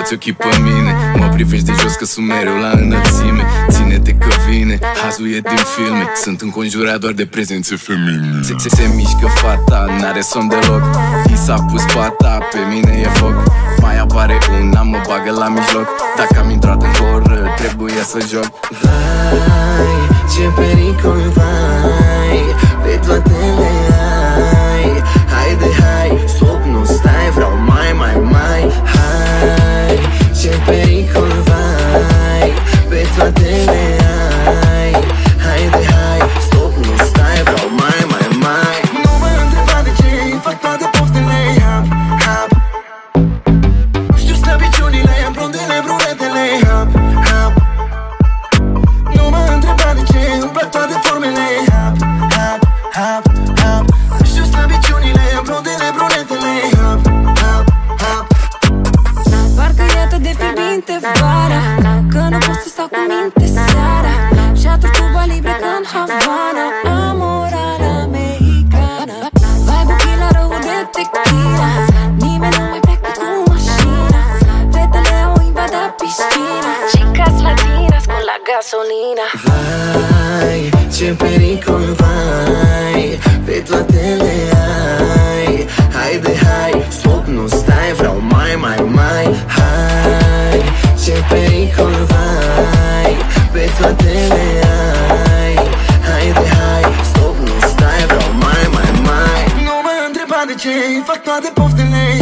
scoți ochii pe mine. Mă privești de jos că sunt mereu la înălțime. Ține-te că vine, hazul e din filme. Sunt înconjurat doar de prezențe feminine. Se mișcă fata, n-are somn deloc. I s-a pus pata, pe mine e foc. Mai apare una, mă bagă la mijloc. Dacă am intrat în horror, trebuie să joc. Vai, ce pericol, vai, pe toate le ai. Haide, hai, stop, nu stai, vreau mai. Hai, ce pericol, vai, pe toate le ai. Haide, hai, stop, nu stai, vreau mai. Nu mă întreba de ce fac toate poftele, hap. Știu slăbiciunile, blondele, brunetele, hap. Nu mă întreba de ce îmi plac toate formele, hap. Știu slăbiciunile, blondele, brunetele, hap. Parcă e atât de fierbinte vara, că nu pot să stau cu minte seara. Și atunci Cuba Libre ca în Havana, amorana americana. Vibe-ul la rău de tequila, nimeni nu mai pleacă cu mașina. Fetele au invadat piscina, chicas latinas cu la gasolina. Vai, ce pericol, vai, pe toate le ai. Haide, hai, stop, nu stai, vreau mai. Hai, ce pericol, vai, pe toate le ai. Haide, hai, stop, nu stai, vreau mai. Nu mă întreba de ce fac toate poftele,